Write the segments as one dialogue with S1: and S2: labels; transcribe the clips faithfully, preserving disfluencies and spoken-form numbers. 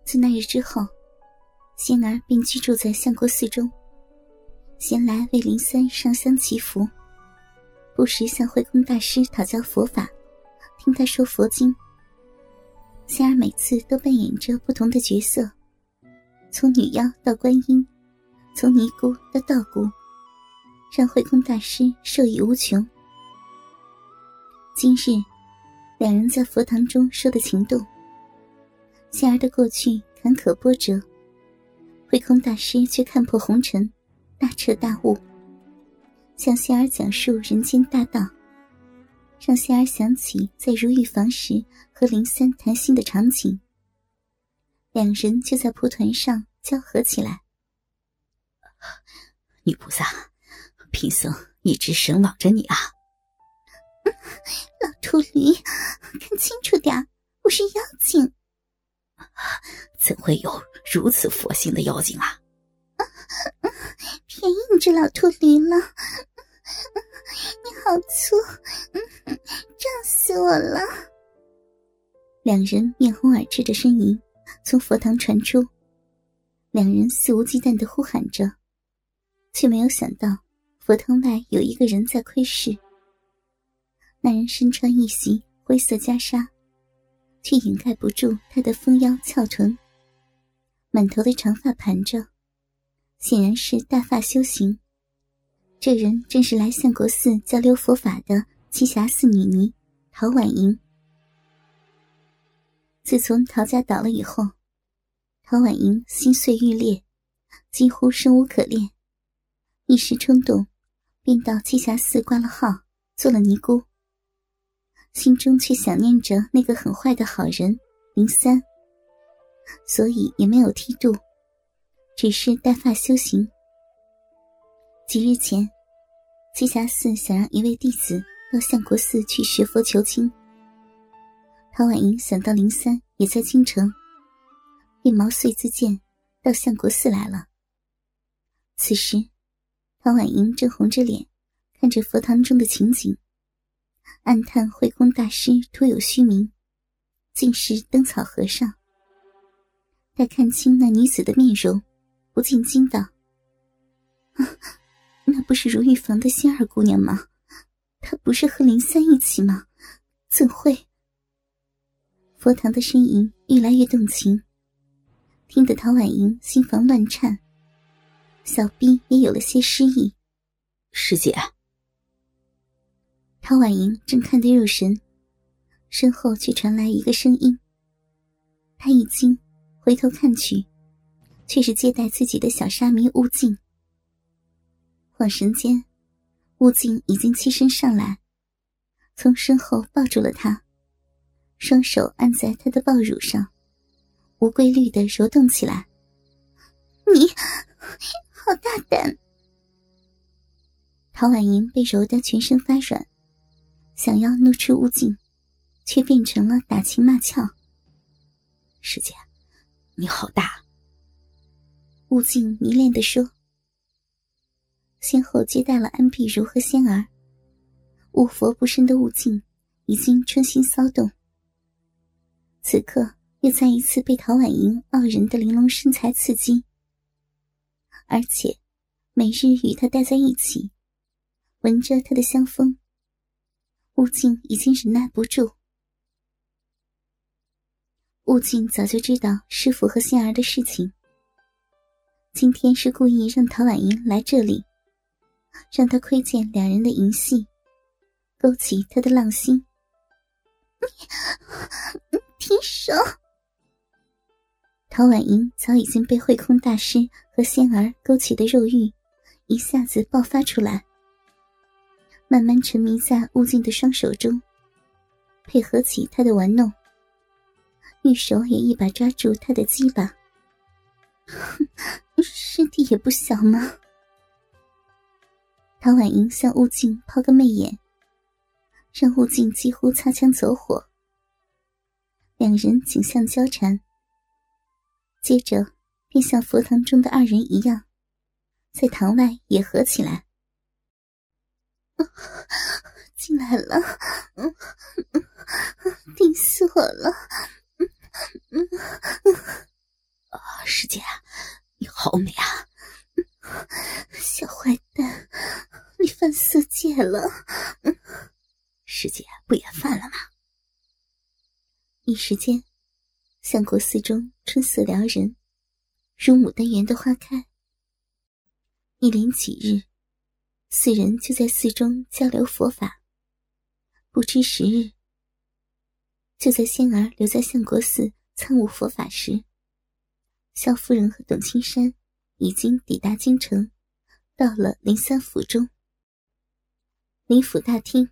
S1: 自那日之后，仙儿便居住在相国寺中，闲来为林三上香祈福，不时向慧空大师讨教佛法，听他说佛经。仙儿每次都扮演着不同的角色，从女妖到观音，从尼姑到道姑，让慧空大师受益无穷。今日两人在佛堂中说的情动，仙儿的过去坎坷波折，慧空大师却看破红尘，大彻大悟，向仙儿讲述人间大道，让仙儿想起在如玉房时和林三谈心的场景，两人就在蒲团上交合起来。
S2: 女菩萨，贫僧一直神往着你啊。
S1: 老秃驴，看清楚点，我是妖精。
S2: 怎会有如此佛性的妖精啊？
S1: 便宜你这老秃驴了，你好粗，胀死我了。两人面红耳赤的呻吟从佛堂传出，两人肆无忌惮地呼喊着，却没有想到佛堂外有一个人在窥视。那人身穿一袭灰色袈裟，却掩盖不住他的丰腰翘臀，满头的长发盘着，显然是大发修行。这人正是来相国寺交流佛法的栖霞寺女尼陶婉莹。自从陶家倒了以后，陶婉莹心碎欲裂，几乎生无可恋，一时冲动便到栖霞寺挂了号，做了尼姑，心中却想念着那个很坏的好人林三，所以也没有剃度，只是带发修行。几日前，栖霞寺想让一位弟子到相国寺去学佛求经，陶婉莹想到林三也在京城，便毛遂自荐到相国寺来了。此时陶婉莹正红着脸看着佛堂中的情景，暗叹慧空大师徒有虚名，竟是灯草和尚。待看清那女子的面容，不禁惊道：啊，那不是如玉房的仙儿姑娘吗？她不是和林三一起吗？怎会？佛堂的呻吟愈来越动情，听得陶婉莹心房乱颤，小臂也有了些失意。
S2: 师姐。
S1: 陶婉莹正看得入神，身后却传来一个声音。她一惊，回头看去，却是接待自己的小沙弥悟净。恍神间，悟净已经欺身上来，从身后抱住了她，双手按在她的抱乳上，无规律地揉动起来。你好大胆！陶婉莹被揉得全身发软，想要怒斥悟净，却变成了打情骂俏。
S2: 师姐，你好大！
S1: 悟净迷恋地说。先后接待了安碧如和仙儿，悟佛不深的悟净已经春心骚动，此刻又再一次被陶婉莹傲人的玲珑身材刺激，而且每日与她待在一起，闻着她的香风，悟净已经忍耐不住。悟净早就知道师父和仙儿的事情，今天是故意让陶婉莹来这里，让她窥见两人的淫戏，勾起她的浪心。你停手！陶婉莹早已经被慧空大师和仙儿勾起的肉欲一下子爆发出来，慢慢沉迷在悟净的双手中，配合起他的玩弄，玉手也一把抓住他的鸡巴。师弟也不小吗？陶婉莹向悟净抛个媚眼，让悟净几乎擦枪走火。两人景象交缠，接着便像佛堂中的二人一样，在堂外也合起来。进来了，顶死我了！ 夜了。
S2: 师姐不也犯了吗？
S1: 一时间，相国寺中春色撩人，如牡丹园的花开。一连几日，四人就在寺中交流佛法。不知时日，就在仙儿留在相国寺参悟佛法时，萧夫人和董青山已经抵达京城，到了林三府中。林府大厅，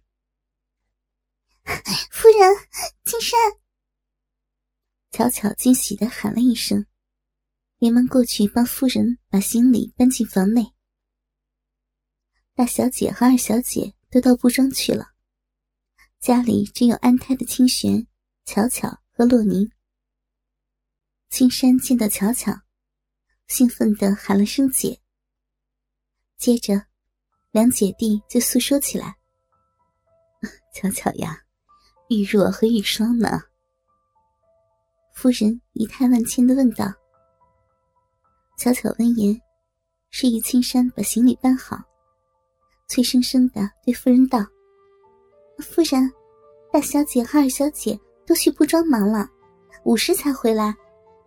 S1: 夫人，青山！巧巧惊喜地喊了一声，连忙过去帮夫人把行李搬进房内。大小姐和二小姐都到布庄去了，家里只有安胎的清玄、巧巧和洛宁。青山见到巧巧，兴奋地喊了声姐。接着两姐弟就诉说起来。巧巧呀，玉若和玉霜呢？夫人仪态万千地问道。巧巧闻言，示意青山把行李搬好，脆生生地对夫人道：夫人，大小姐和二小姐都去布庄忙了，午时才回来。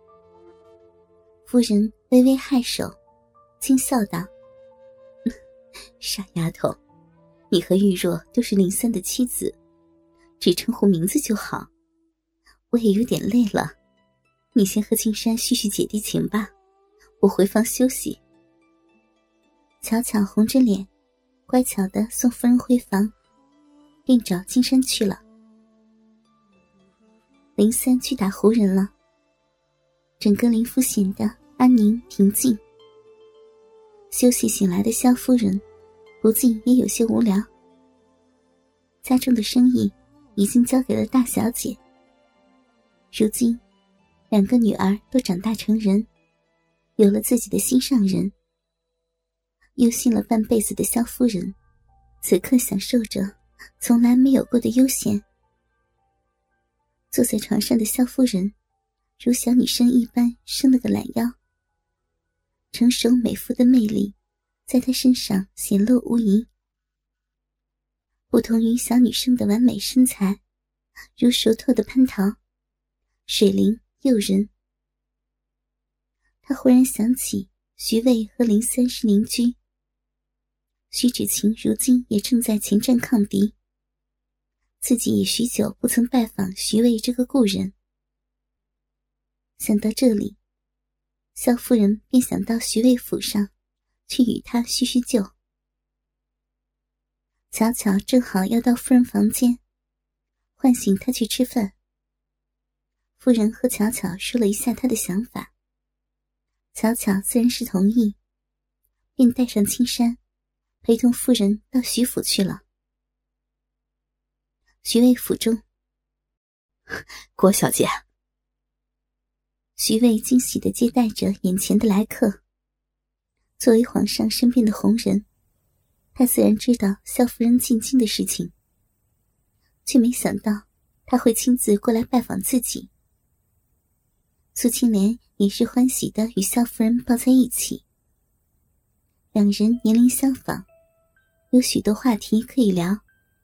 S1: 夫人微微颔首，轻笑道：傻丫头，你和玉若都是林三的妻子，只称呼名字就好。我也有点累了，你先和青山叙叙姐弟情吧，我回房休息。巧巧红着脸，乖巧地送夫人回房，另找青山去了。林三去打胡人了，整个林府显得安宁平静。休息醒来的萧夫人不禁也有些无聊。家中的生意已经交给了大小姐，如今两个女儿都长大成人，有了自己的心上人。忧心了半辈子的萧夫人此刻享受着从来没有过的悠闲。坐在床上的萧夫人如小女生一般伸了个懒腰，成熟美妇的魅力在她身上显露无遗。不同于小女生的完美身材，如熟透的蟠桃，水灵诱人。她忽然想起徐渭和林三是邻居，徐芷晴如今也正在前线抗敌，自己也许久不曾拜访徐渭这个故人。想到这里，萧夫人便想到徐渭府上去与他叙叙旧。巧巧正好要到夫人房间，唤醒她去吃饭。夫人和巧巧说了一下她的想法，巧巧自然是同意，便带上青山陪同夫人到徐府去了。徐渭府中，
S2: 郭小姐。
S1: 徐渭惊喜地接待着眼前的来客。作为皇上身边的红人，他自然知道萧夫人进京的事情，却没想到他会亲自过来拜访自己。苏青莲也是欢喜地与萧夫人抱在一起，两人年龄相仿，有许多话题可以聊。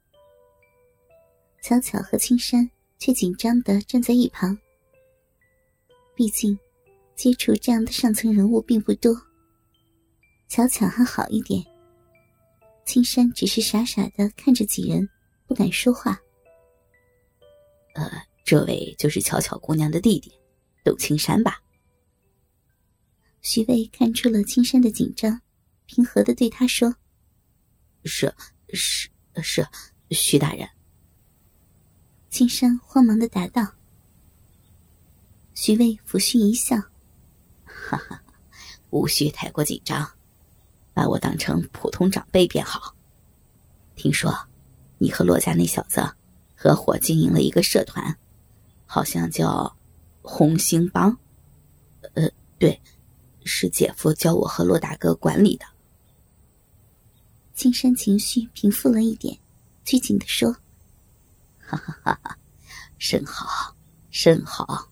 S1: 巧巧和青山却紧张地站在一旁，毕竟接触这样的上层人物并不多。巧巧还好一点，青山只是傻傻地看着几人，不敢说话。
S2: 呃，这位就是巧巧姑娘的弟弟，董青山吧？
S1: 徐渭看出了青山的紧张，平和地对他说：
S2: 是是是，徐大人。
S1: 青山慌忙地答道。徐渭抚须一笑：
S2: 哈哈，无需太过紧张，把我当成普通长辈便好。听说你和骆家那小子合伙经营了一个社团，好像叫红星帮。呃，对，是姐夫教我和骆大哥管理的。
S1: 青山情绪平复了一点，拘谨地说：
S2: 哈哈哈哈，甚好，甚好。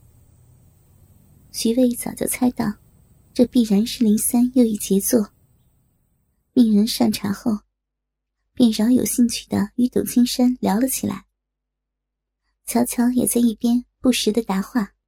S1: 徐渭早就猜到，这必然是林三又一杰作。命人上茶后， 便饶有兴趣地与董青山聊了起来。乔乔也在一边不时地答话。